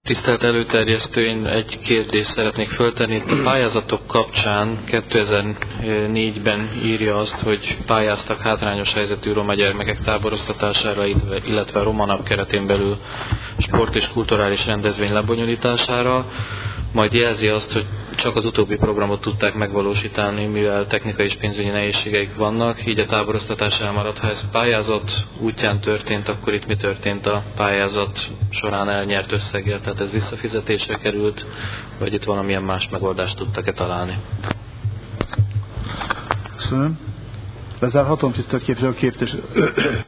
Tisztelt előterjesztő, én egy kérdést szeretnék föltenni. Itt a pályázatok kapcsán 2004-ben írja azt, hogy pályáztak hátrányos helyzetű roma gyermekek táboroztatására, illetve a Roma Nap keretén belül sport és kulturális rendezvény lebonyolítására, majd jelzi azt, hogy csak az utóbbi programot tudták megvalósítani, mivel technikai és pénzügyi nehézségeik vannak, így a táboroztatás elmaradt. Ha ez pályázat útján történt, akkor itt mi történt a pályázat során elnyert összeggel? Tehát ez visszafizetésre került, vagy itt valamilyen más megoldást tudtak-e találni? Köszönöm. Lezárhatom, tisztelt képviselő.